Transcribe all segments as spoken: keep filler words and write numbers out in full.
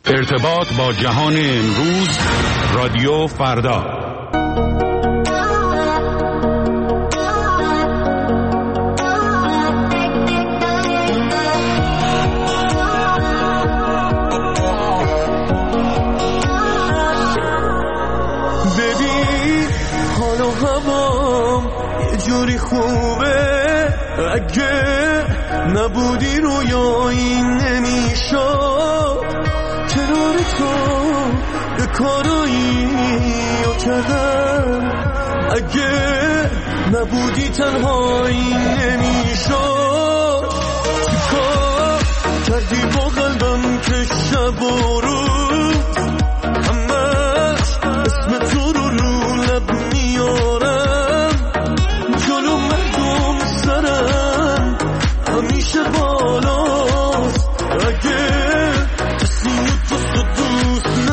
ارتباط با جهان امروز، رادیو فردا. ببین حال و هوام یه جوری خوبه، اگه نبودی رویایی نمیشد. کنار تو یه کارایی رو کردم، اگه نبودی تنهایی نمیشد. چیکار کردی با قلبم که شب و روز همش اسم تو رو رو لب میارم. جلو مردم سرم همیشه بالاست، اگه کسی تو دوست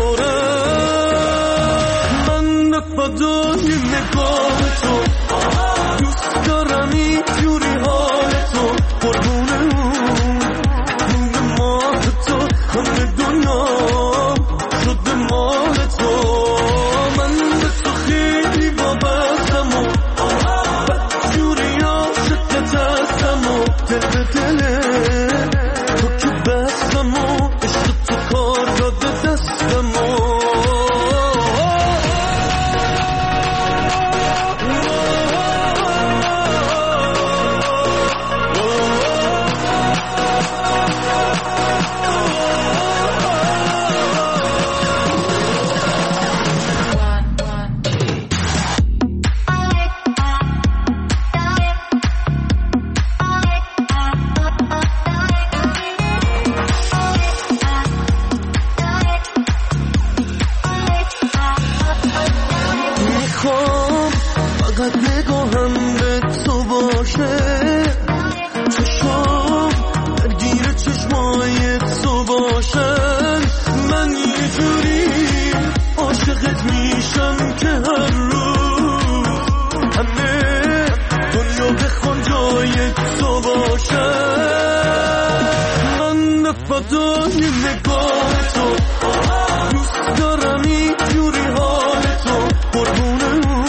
ندارم. من فدای نگاه تو، دوست دارم این جوری حال تو. قربونه اون روی ماه تو، همه دنیا شده مال تو. من به تو خیلی وابستم و بدجوری عاشقت هستم و دل به دله تو که بستم و عشق تو کار داده دستم و فقط نگاهم به تو باشه، چشم درگیر چشمای تو باشن. من یه جوری عاشقت میشم که هر روز همه دنیا بخوان جای تو باشن. من فدای نگاه تو، دوست دارم این جوری حال تو. قربونه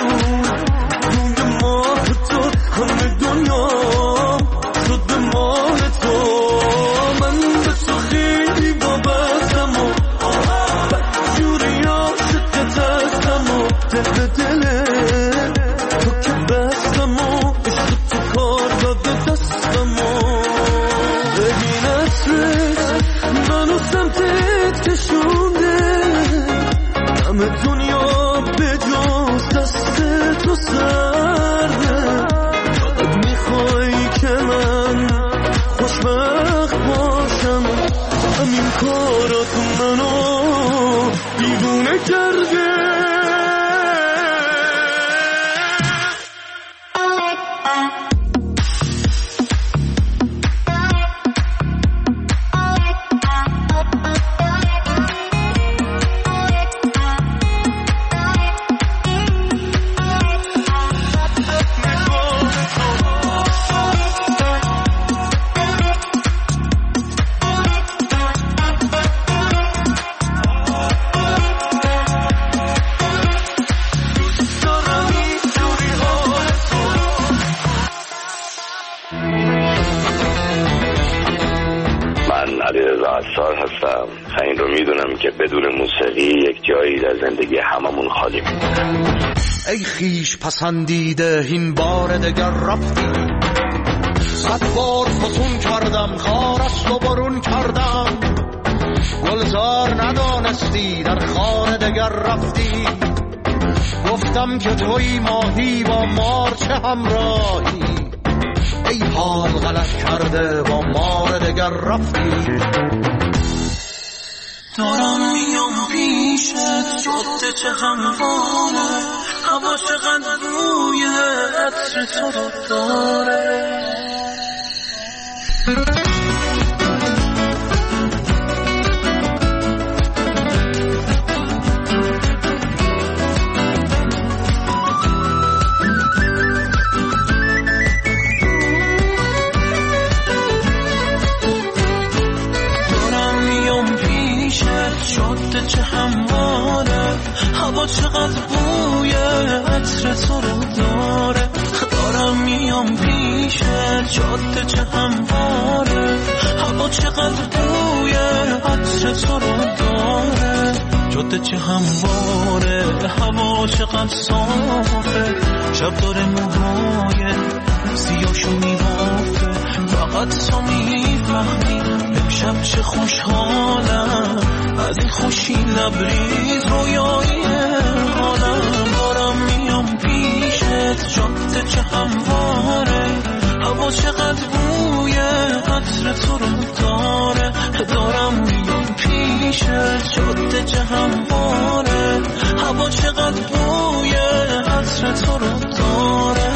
همه دنیا شده مال تو. من به تو خیلی وابستم و بدجوری عاشقت هستم و دل به دله تو که بستم و عشق تو کار داده دستم و ببین عطرت منو سمتت کشونده. همه دنیا به جز دست تو سرده. میخوای که من خوشبخت باشم، همین کارات منو دیوونه کرده. هستم. این رو میدونم که بدون موسیقی یک جایی در زندگی هممون خالی میمونه. ای خیش پسندیده این بار دگر رفتی، صد بار فتون کردم خارست و برون کردم. گلزار ندانستی در خانه دگر رفتی. گفتم که توی ماهی با مارچه همراهی. ای حال غلط کرده با مار دگر رفتی. دارم میام پیشت جاده چه همواره، هوا چقدر روی عطر تو رو داره. دارم میام پیشت جاده چه همواره، هوا چقدر بوی عطر تو رو داره. دارم میام پیشت، جاده چه همواره، هوا چقدر بوی عطر تو رو داره. جاده چه همواره، هوا چقدر صافه، شب داره موهای سیاشو میبافه. فقط تو میفهمی امشب چه خوشحالم، از این خوشی لبریز رویایی حالم. دارم میام پیشت، جاده چه همواره، هوا چقدر بوی عطر تو رو داره. دارم میام پیشت، جاده چه همواره، هوا چقدر بوی عطر تو رو داره.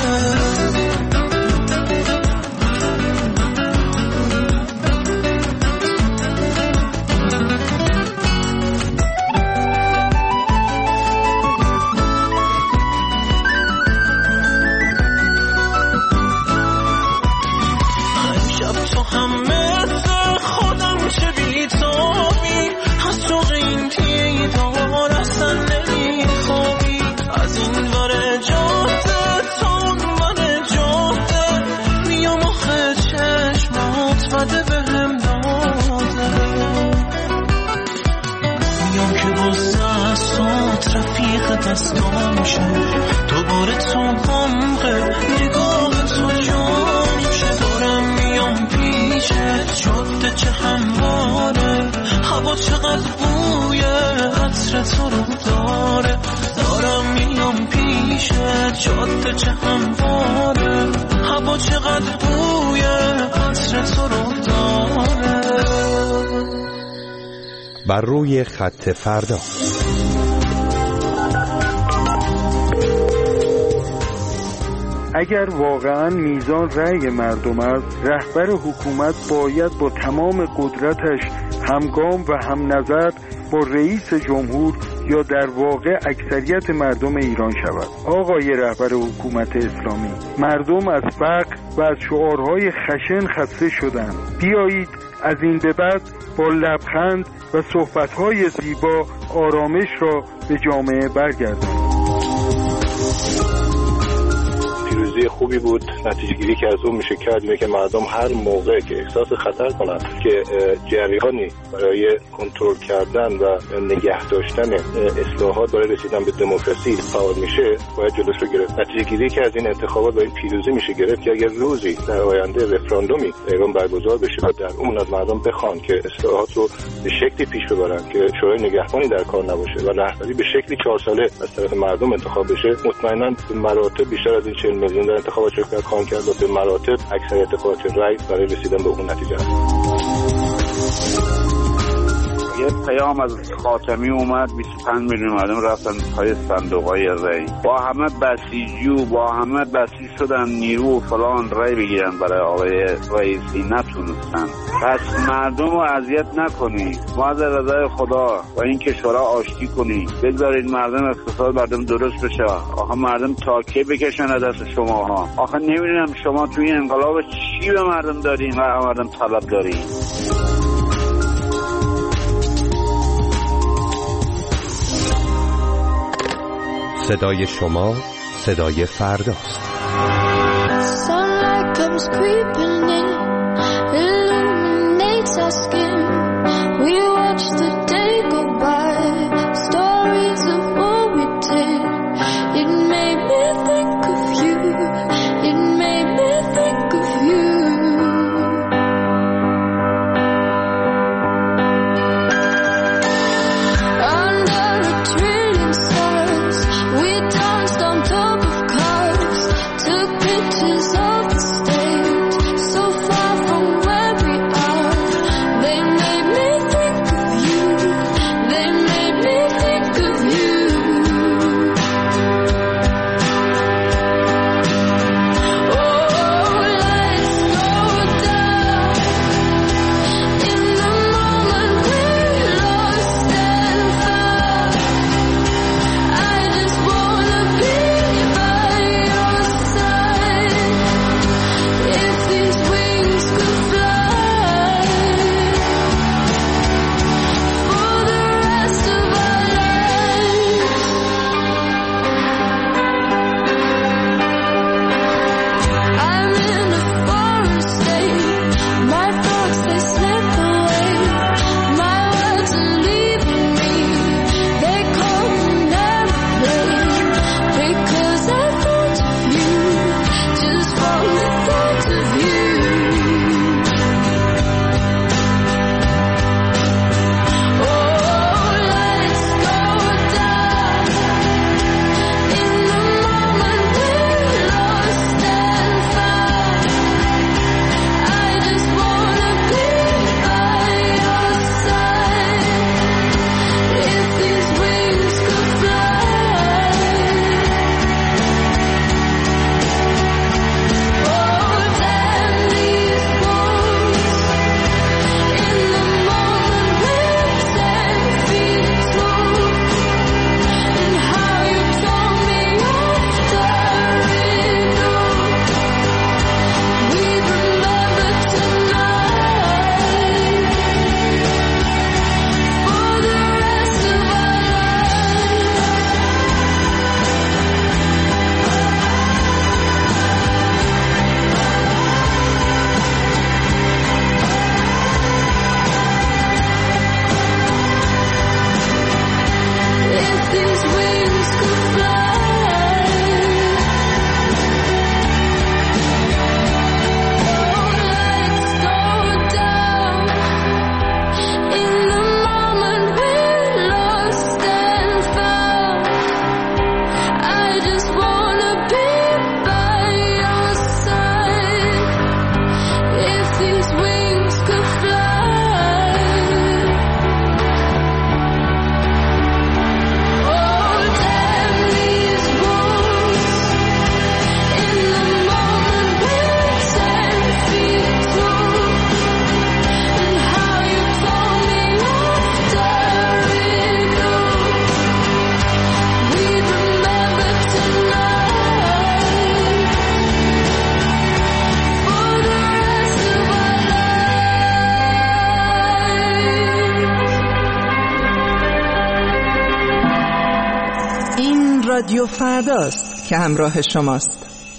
دستام شه دوباره تو غمقه نگاه تو جام شه. دارم میام پیشت، جاده چه همواره، هوا چقدر بوی عطر تو رو داره. دارم میام پیشت، جاده چه همواره، هوا چقدر بوی عطر تو رو داره. بر روی خط فردا. اگر واقعا میزان رأی مردم است، رهبر حکومت باید با تمام قدرتش همگام و هم نظر با رئیس جمهور یا در واقع اکثریت مردم ایران شود. آقای رهبر حکومت اسلامی، مردم از فقر و از شعارهای خشن خسته شدند. بیایید از این به بعد با لبخند و صحبتهای زیبا آرامش را به جامعه برگردانیم. پیروزی خوبی بود. نتیجه گیری که از اون میشه کرد اینه که مردم هر موقع که احساس خطر کنند که جریانی برای کنترل کردن و نگه داشتن اصلاحات برای رسیدن به دموکراسی فعال میشه، باید جلوش رو گرفت. نتیجه گیری که از این انتخابات با این پیروزی میشه گرفت که اگر روزی در آینده رفراندومی ایران برگزار بشه و در اون از مردم بخوان که اصلاحات رو به شکلی پیش ببرن که شورای نگهبانی در کار نباشه و رهبری به شکلی چهار ساله از طرف مردم انتخاب بشه، مطمئنا به مراتب بیشتر از این چهل میلیون در انتخابات شرکت خواهند کرد و به مراتب اکثریت قاطع رأی برای رسیدن به اون نتیجه است. یه پیام از خاتمی اومد، بیست و پنج میلیون مردم رفتن پای صندوق‌های رأی، با همه بسیجو با همه بسیج شدن نیرو و فلان رأی بگیرن برای آقای رئیسی، نتونستن. پس مردم رو اذیت نکنید، ما از رضای خدا و این کشورها آشتی کنید، بگذارید مردم اقتصاد مردم درست بشه. آخه مردم تاکه بکشن از دست شماها. آخه نمیدونم شما توی انقلاب چی به مردم دارین و مردم طلب دارین. صدای شما صدای فرداست. Sunlight comes creeping in, illuminates our skin. We watch the day go by, stories of what we did. It made me think of you, it made me think of you. Under a trillion stars, we danced on top of cars, took pictures of the stage, رادیو فرداست که همراه شماست.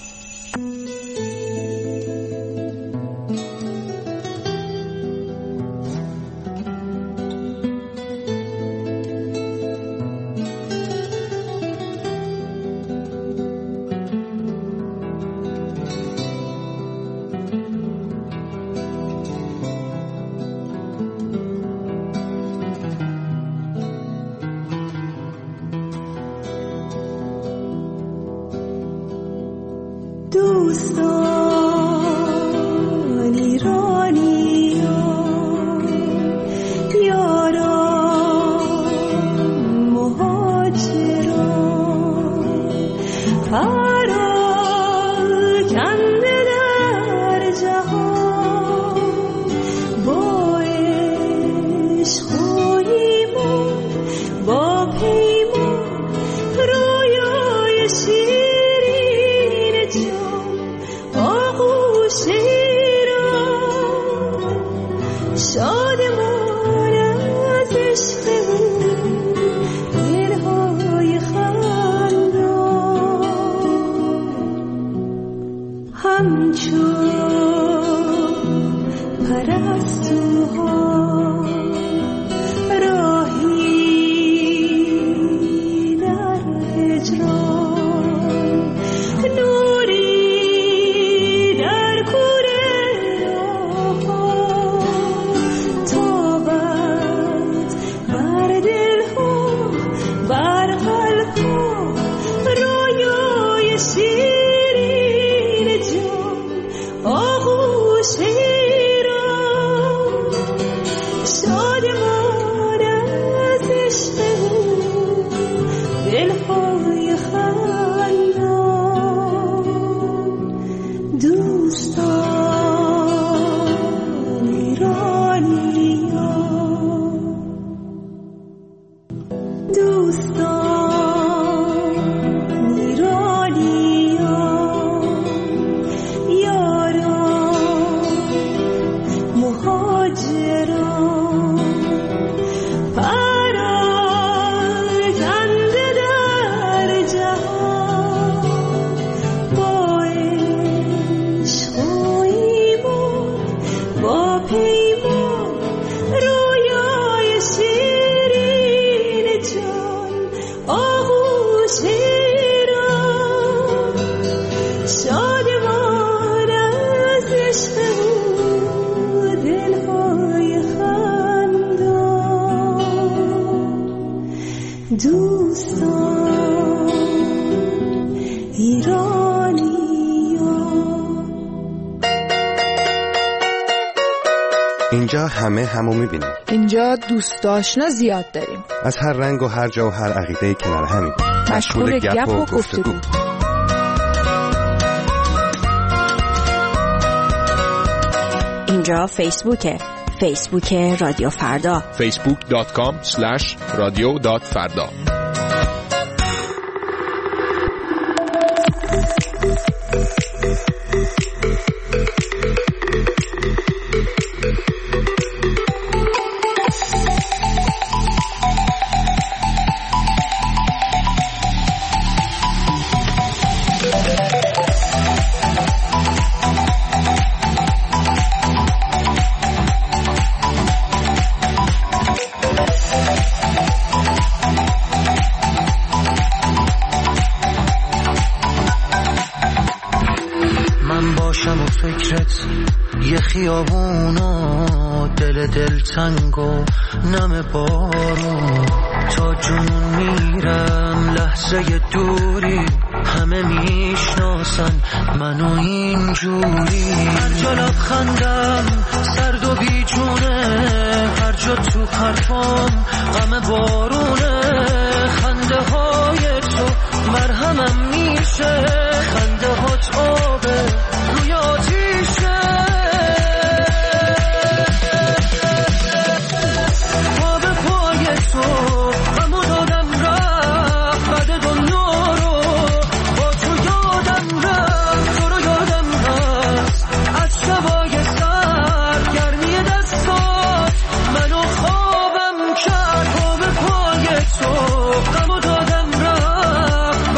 اینجا همه همو میبینیم. اینجا دوست آشنا زیاد داریم. از هر رنگ و هر جا و هر عقیده کنار همیم. مشغول گپ و گفتگو. اینجا فیسبوکه. فیسبوک رادیو فردا. فیسبوک دات کام اسلش رادیو دات فردا. یه خیابون و دل دل تنگ و نم بارون، تا جنون میرم لحظه دوری، همه میشناسن منو اینجوری. هر جا لبخندم سرد و بیجونه، هر جا تو حرفام غم بارونه. خنده های تو مرهمم میشه، خنده هات آبه روی آتیشه. پا به پای تو غمو دادم رفت، بعد دنیا رو با تو یادم رفت، تو رو یادم رفت. از شبای سر گرمی دستات منو خوابم کرد. پا به پای تو غمو دادم رفت،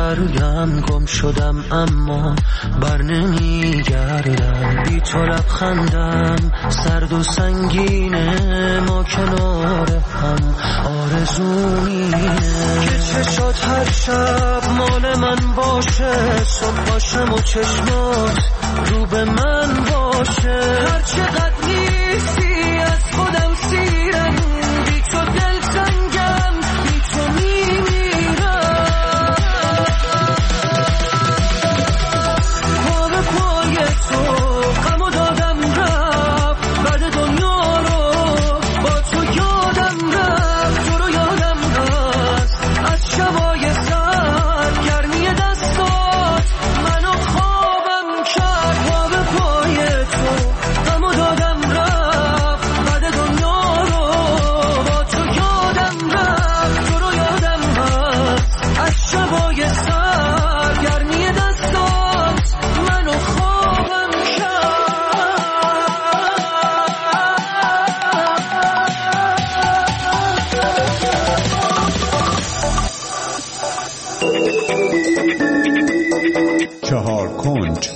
رویم گم شدم اما بر نمیگردم، بی تو لبخندم سرد و سنگینه، ما کنار هم آرزومینه که چشات هر شب مال من باشه، صبح باشم و چشمات رو به من باشه، هر چقدر نیستی از خودم سیرم، بی تو دل تنگم، بی تو میمیرم، پا به پای تو غمو دادم رفت، بعد دنیا رو با تو یادم رفت، تو رو یادم هست از شبای سر گرمی دستات منو خوابم کرد، پا به پای تو غمو دادم رفت، بعد دنیا رو با تو یادم رفت، تو رو یادم هست از شبای سر گرمی دستات منو خوابم کرد. چهار کنج.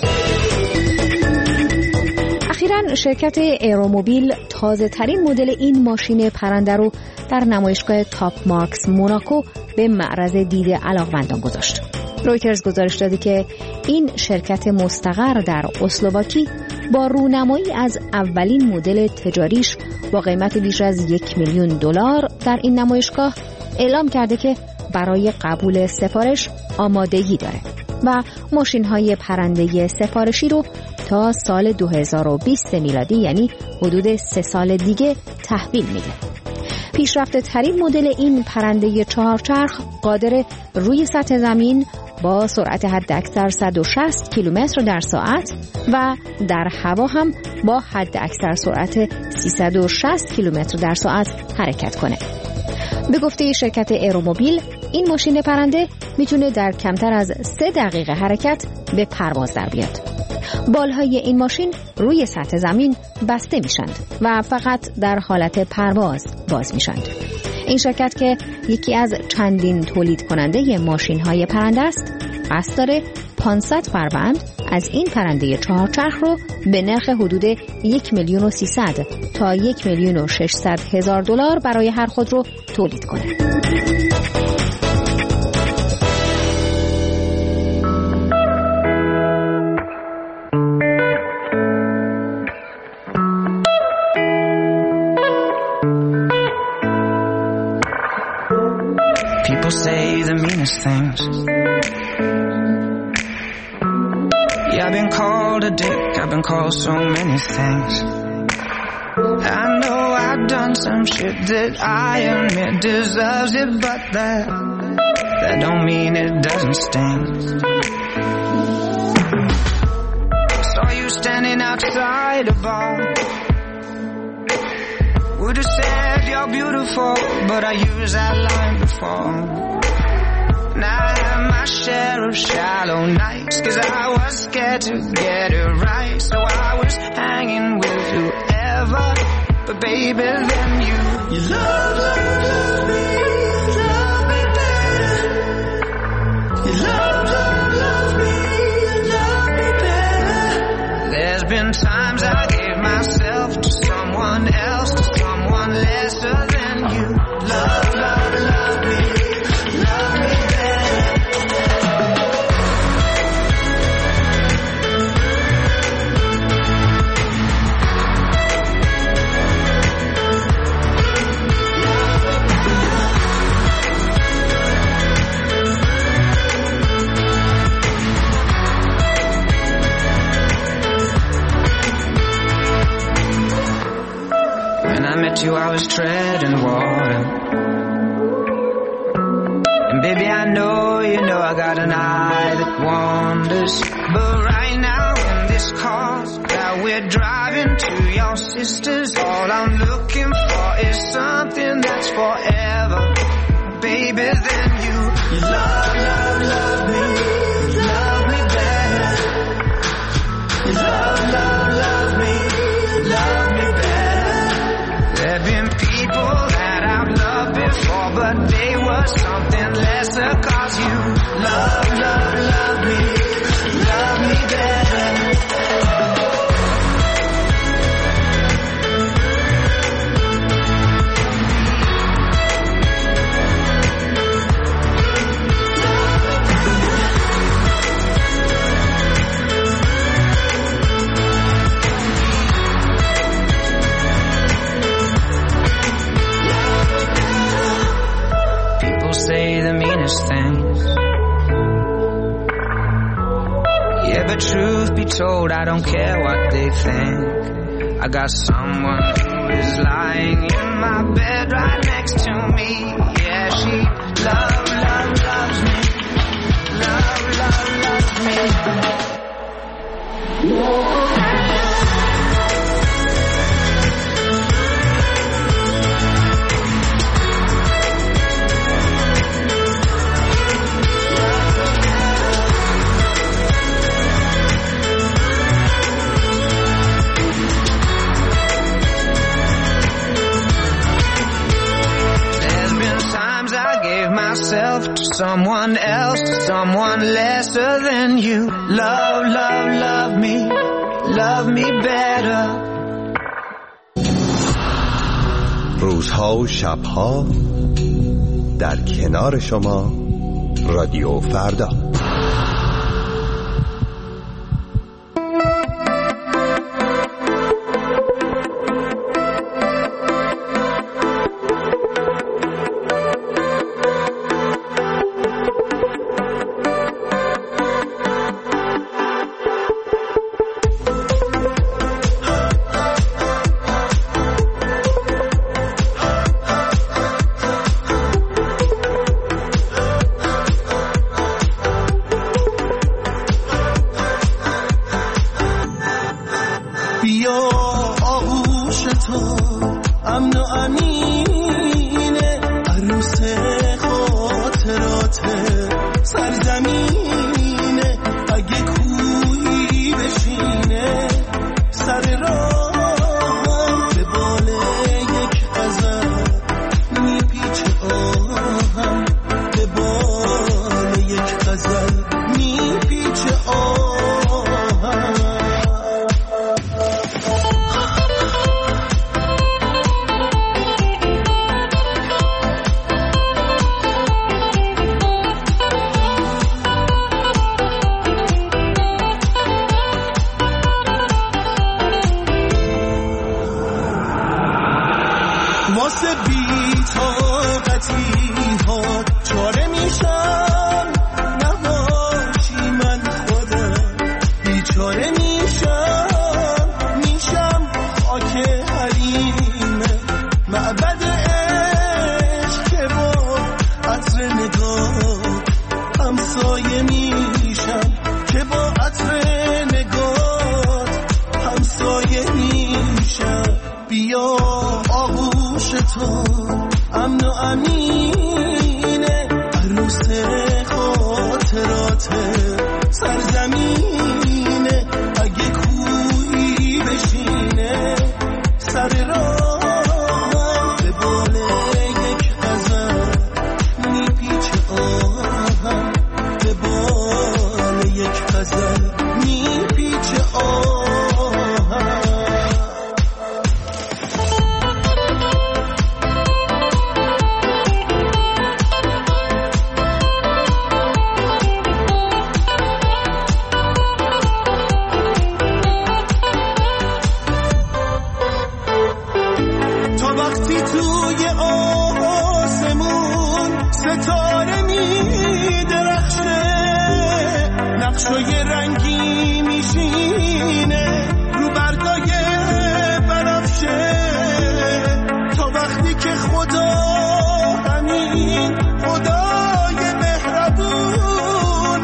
اخیراً شرکت ایروموبیل تازه ترین مدل این ماشین پرنده رو در نمایشگاه تاپ مارکس موناکو به معرض دید علاقمندان گذاشت. رویترز گزارش داده که این شرکت مستقر در اسلواکی با رونمایی از اولین مدل تجاریش با قیمت بیش از یک میلیون دلار در این نمایشگاه اعلام کرده که برای قبول سفارش آمادگی داره و ماشین‌های پرنده سفارشی رو تا سال دو هزار و بیست میلادی، یعنی حدود سه سال دیگه، تحویل میده. پیشرفته ترین مدل این پرنده چهارچرخ قادر روی سطح زمین با سرعت حداکثر صد و شصت کیلومتر در ساعت و در هوا هم با حداکثر سرعت سیصد و شصت کیلومتر در ساعت حرکت کنه. به گفته شرکت ایروموبیل این ماشین پرنده میتونه در کمتر از سه دقیقه حرکت به پرواز در بیاد. بالهای این ماشین روی سطح زمین بسته میشند و فقط در حالت پرواز باز میشند. این شرکت که یکی از چندین تولید کننده ماشین های پرنده است، قصد داره پانصد فروند از این پرنده چهارچرخ رو به نرخ حدود یک میلیون و سیصد تا یک میلیون و ششصد هزار دلار برای هر خودرو تولید کنه. People say the meanest things. Yeah, I've been called a dick, I've been called so many things. I know I've done some shit that I admit deserves it, but that, that don't mean it doesn't sting. Saw you standing outside a bar. Would have said you're beautiful, but I used that line before. Now I have my share of shallow nights, cause I was scared to get it right. So I was hanging with whoever, but baby then you, you love, love, love me, love me better. You love, love, love me, love me better. There's been times I gave myself to someone else, to someone lesser than you. Love, love, love me, love me better. When I met you, I was treading water. And baby, I know, you know, I got an eye that wanders. But right now in this car that we're driving to your sister's, all I'm looking for is something that's forever. Baby, then you, you love, love, love me, love me better. You love, love, love me, love me better. There've been people that I've loved before, but they were something lesser, cause you love, love. Yeah, but truth be told, I don't care what they think. I got someone who is lying in my bed right next to me. Yeah, she love, love, loves me. Love, love, loves me. Myself to someone else, to someone lesser than you. Love, love, love me, love me better. روزها و شبها در کنار شما رادیو فردا.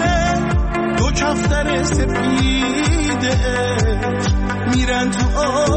میرن تو